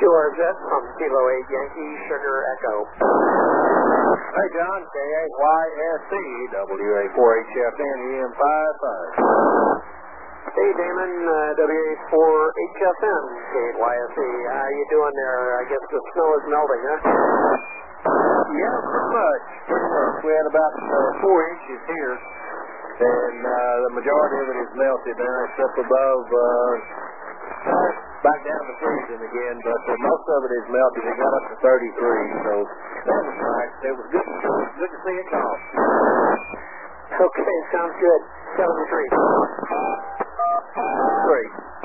QRZ from Kilo 8 Yankee Sugar Echo. Hey, John, K8YSC, WA4HFN, EM55. Hey, Damon, WA4HFN, K8YSC. How you doing there? I guess the snow is melting, huh? Yeah, pretty much. We had about 4 inches here, and the majority of it is melted now, except above, back down to freezing again, but most of it is melted. It got up to 33, so that was nice. It was good to see it gone. Okay, sounds good. 73. 3.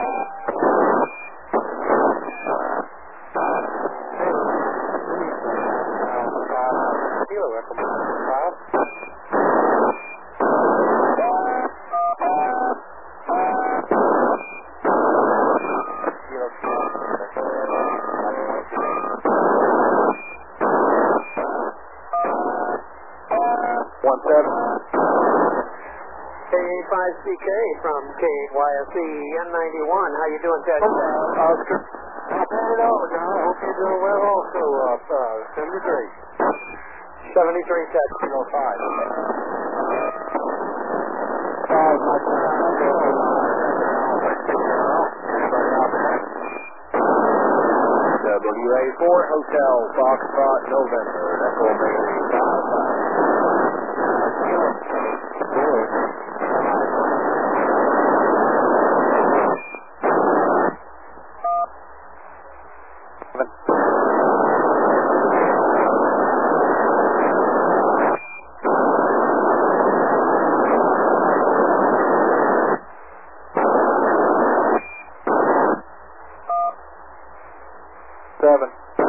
Kilo Echo 5. K5CK from K8YSC N91. How you doing, Ted? Oscar. I'll turn it over, John. I hope you're doing well also. 73. 73, Ted. 5. WA4 Hotel Foxtrot November. Echo Bailey 7.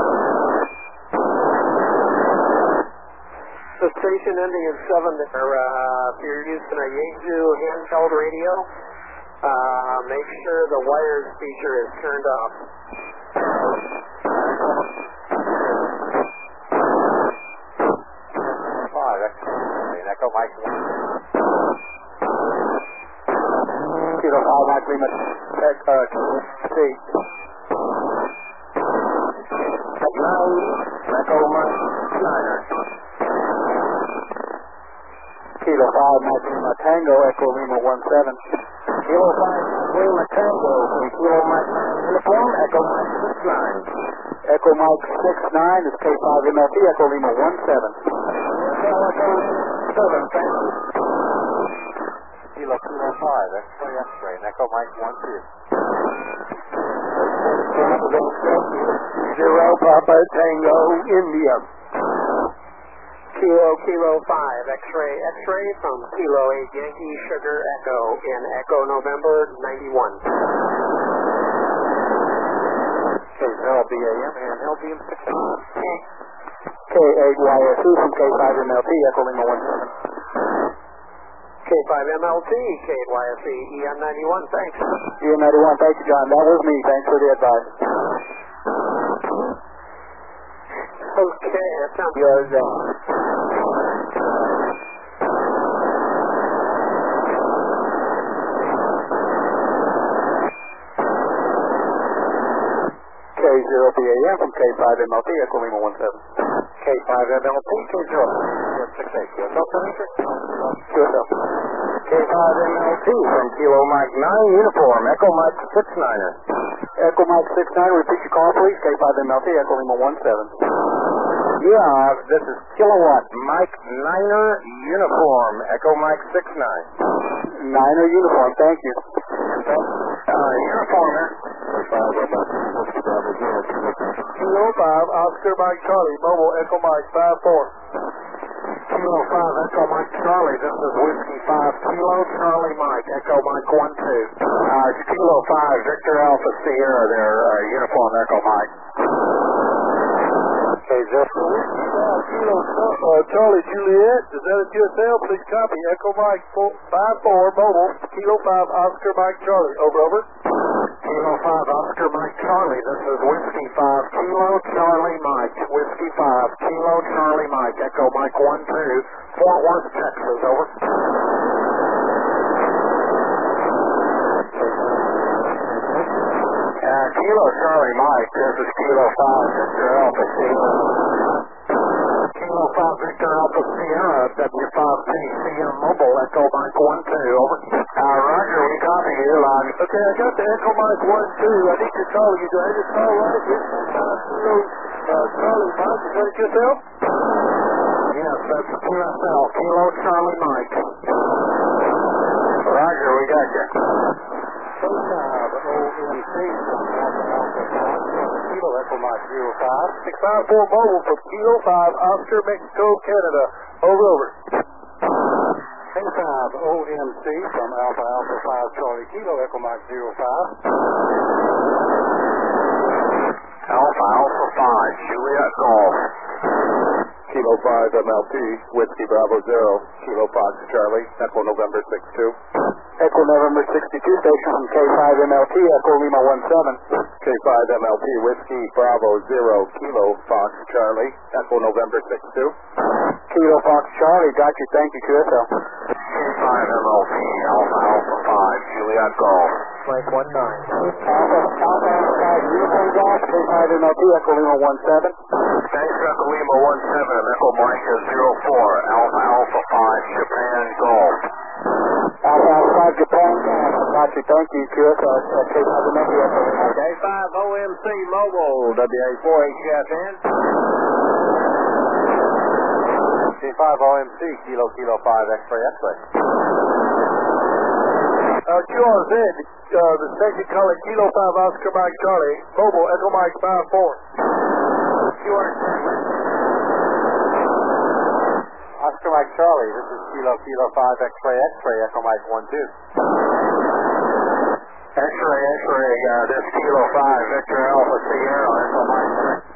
The station ending in 7 there, if you're using a Yaesu handheld radio, make sure the wires feature is turned off. 5. Echo Mike 1. Kilo 5 Mike Lima. C. Echo Mike Schneider. Kilo 5 Mike Lima Tango, Echo Lima 17. Kilo 5 Lima Tango, Kilo Mike Uniform, Echo Mike 69. Echo Mike 69 is K5MLT, Echo Lima 17. Echo 7, thank you. Kilo 5, X-ray, X-ray, and Echo Mike 12. 0 Papa Tango, India. Kilo 5 X-ray X-ray from Kilo 8 Yankee Sugar Echo in Echo November 91. KLBAM and LBM 6. K8YSC from K5MLT, Echo Lima 17. K5MLT, K8YSC, EM91, thanks. EM91, thank you, John. That was me. Thanks for the advice. Okay, that sounds good. K0BAM from K5MLT, Echo Lima 17. K5MLT, K0. 68. QSL. K5MLT from Kilo Mike 9, Uniform, Echo Mike 69er. Echo Mike 69, repeat your call, please. K5MLT, Echo Lima 17. Yeah, this is Kilowatt Mike 9er, Uniform, Echo Mike 69. 9er Uniform, thank you. Uniformer. Kilo 5, Oscar Mike Charlie, Mobile, Echo Mike 54. Kilo 5, Echo Mike Charlie, this is Whiskey 5, Kilo Charlie Mike, Echo Mike 12. It's Kilo 5, Victor Alpha Sierra there, Uniform, Echo Mike. Okay, just Kilo Charlie Juliet, is that a QSL? Please copy, Echo Mike 54, Mobile, Kilo 5, Oscar Mike Charlie, over. Kilo 5, Oscar Mike Charlie, this is Whiskey 5, Kilo Charlie Mike, Whiskey 5, Kilo Charlie Mike, Echo Mike 12, Fort Worth, Texas, over. Kilo Charlie Mike, this is Kilo 5 Victor Alpha Sierra. Kilo 5 Victor Alpha Sierra, W5PCM Mobile, Echo Mike 1-2, over. Roger, we copy you, line. Okay, I got the Echo Mike 1-2. I need to call you. Do I just call right? Charlie Mike, is that yourself? Yes, that's QSL, Kilo Charlie Mike. Roger, we got you. OMC, Kilo Echo Mike 05. 654 Mobile from Kilo 5, Oscar, Mexico, Canada. Over. K5 OMC from Alpha Alpha 5 Charlie Kilo Echo Mike 05. Alpha Alpha 5 Juliet Golf. Kilo 5 MLP, Whiskey Bravo 0, Kilo Fox Charlie, Echo November 62. Echo November 62 station from K5 MLP, Echo Lima 17. K5 MLP, Whiskey Bravo 0, Kilo Fox Charlie, Echo November 62. Kilo Fox Charlie, got you, thank you, QSL. K5 MLP, Alpha Alpha 5, Juliet Golf. Mike 19. Alpha 5 Uniform Golf, K5 MLP, Echo Lima 17. Thanks, Echo Lima 17, Echo Mike 04, Alpha Alpha 5, Japan Golf. Alpha Alpha 5 Japan Golf, got you, thank you, QSL. K5 MLP, Echo Lima. K5 OMC Mobile, WA4HFN. K5 OMC, Kilo 5 X-Ray X-Ray. QRZ, the station calling Kilo 5 Oscar Mike Charlie, Mobile, Echo Mike 5-4. QRZ. Oscar Mike Charlie, this is Kilo 5 X-Ray X-Ray, Echo Mike 1-2. X-ray, this Kilo 5 Victor Alpha Sierra, Echo Mike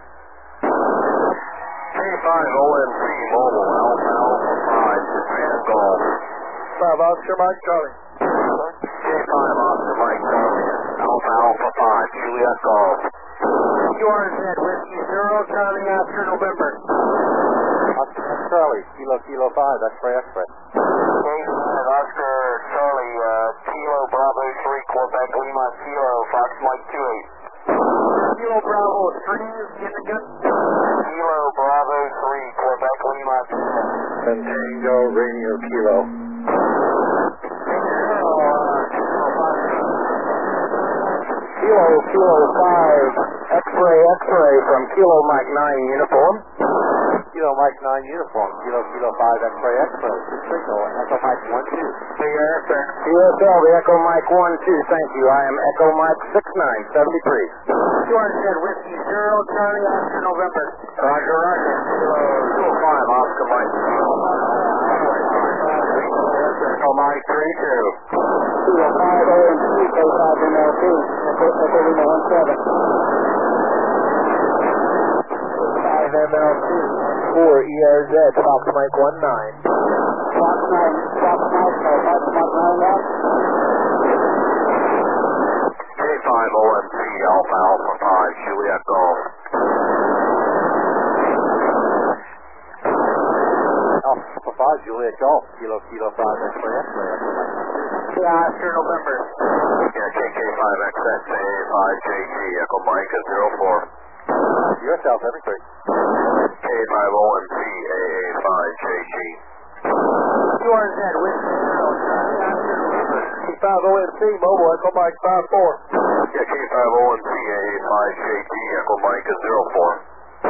6. K5 OMC Mobile, Alpha Alpha 5, Japan Golf. 5 Oscar Mike Charlie. K5 Oscar Mike Charlie, Alpha Alpha 5, Juliet Golf. QRZ, Whiskey 0, Charlie after November. Oscar Mike Charlie, Kilo 5 X-Ray X-Ray. K5 Oscar Charlie, Kilo Bravo 3, Quebec Lima Kilo, Fox Mike 28. Kilo Bravo 3, get the gun. Kilo Bravo 3, Quebec Lima Kilo. Tango Radio Kilo. Kilo 5 X-ray from Kilo Mike 9 uniform. Kilo Mike 9 uniform, Kilo 5 X-Ray X-Ray. Signal, Echo Mike 1-2. QSL, the Echo Mike 1-2, thank you. I am Echo Mike 6973. QRZ, Whiskey 0, Charlie after November. Roger. Kilo 5 Oscar Mike. Echo Mike 3-2. Kilo 5 OMC, K5 MLP, Echo Lima 17. 5 MLP, 4 ERZ, Fox Mike 19. Fox 9 now. K5 OMC Alpha Alpha 5, Juliet Golf. Alpha 5, Juliet Golf, Kilo 5 X-Ray X-Ray. Yeah, after November. Yeah, KK5 XX, AA5JG, Echo Mike 04. Yourself, every three. K5 OMC, AA5JG. QRZ, Whiskey 0, Charlie after November. K5 OMC, Mobile, Echo Mike 5-4. Yeah, K5 OMC, AA5JG, Echo Mike 04.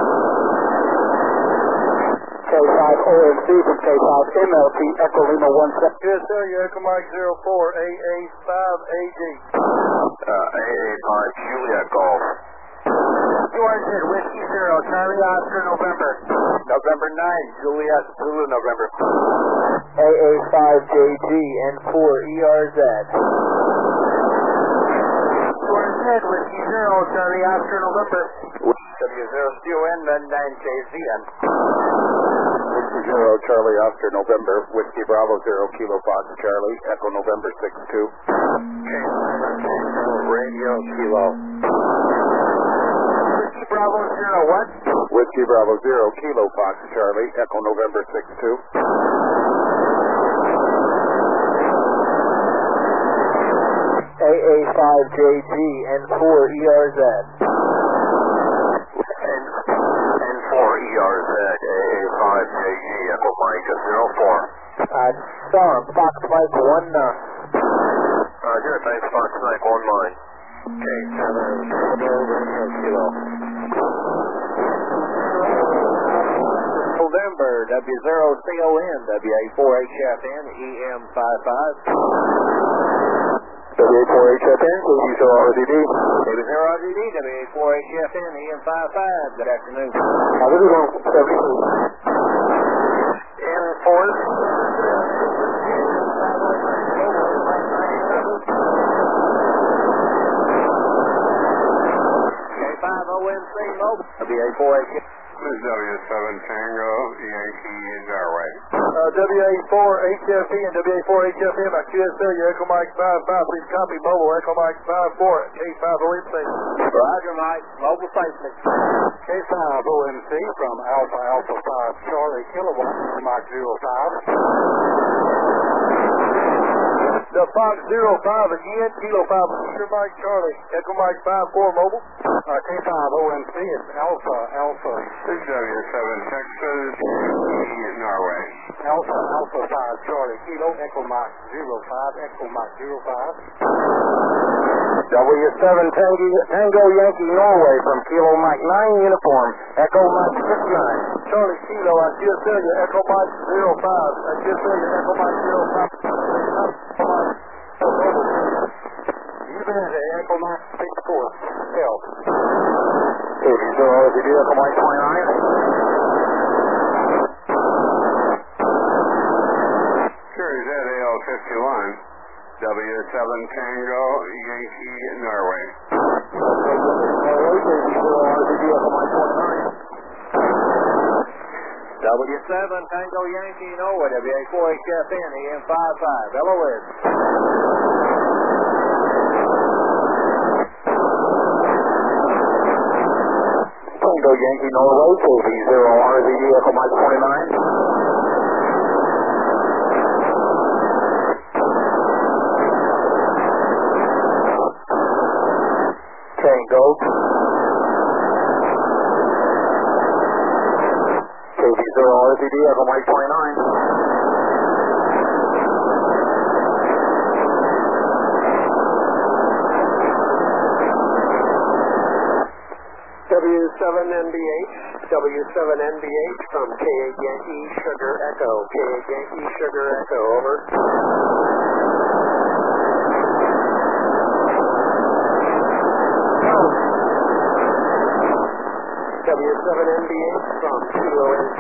K5 OMC from K5 MLP, Echo Lima 17. QSL, your Echo Mike 04, AA5AG. AA5 Juliet Golf. QRZ, Whiskey 0, Charlie after November. November 9, Juliet Zulu, November. AA5JG and 4 ERZ. QRZ, Whiskey 0, Charlie after November. W0CON, then 9KZN. Whiskey 0, Charlie Oscar November, Whiskey Bravo 0, Kilo Fox Charlie, Echo November 6-2. Radio Kilo. Whiskey Bravo 0, what? Whiskey Bravo 0, Kilo Fox Charlie, Echo November 6-2. AA5JG, N4ERZ. N4ERZ, AA5JG, Echo Mike 04. Storm, Fox Mike 19. Roger, thanks, Fox Mike 19. Okay, 7 Kilo. November, W0CON, WA4HFN, EM55. WA4HFN, KV0RZD. KV0RZD, WA4HFN, EM55. Good afternoon. This is 170. N4. K5ONC Mobile, WA4HFN. This is W7 Tango, Yankee, Norway. WA4HFE and WA4HFM at QSL, your Echo Mike 55. Please copy mobile, Echo Mike 54, K5ONC. Roger, Mike. Mobile safely. K5ONC from Alpha Alpha 5 Charlie Kilowatt, Mike 05. The Fox 05 again, Kilo 5, Mike Charlie, Echo Mike 54 mobile. K5ONC is Alpha Alpha. This is W7 Texas, Norway. Alpha Alpha 5 Charlie Kilo, Echo Mike 05, Echo Mike 05. W7 Tango Yankee Norway from Kilo Mike 9 uniform, Echo Mike 69. Charlie Kilo, I just tell you, Echo Mike 05. I just tell you, Echo Mike 05. Even as an Echo Mike 64. Help. KV0RZD, Echo Mike 29. Sure, is that AL51, W7 Tango, Yankee, Norway. KV0RZD, Echo Mike 29. W7 Tango Yankee Norway, WA4HFN, EM55, LOS. Tango Yankee Norway, KV0RZD, Echo Mike 29. Tango. KV0RZD, Echo Mike 29. W7NBH, W7NBH from K8 Yankee Sugar Echo, K8 Yankee Sugar Echo, over. W7NBH from Kilo NC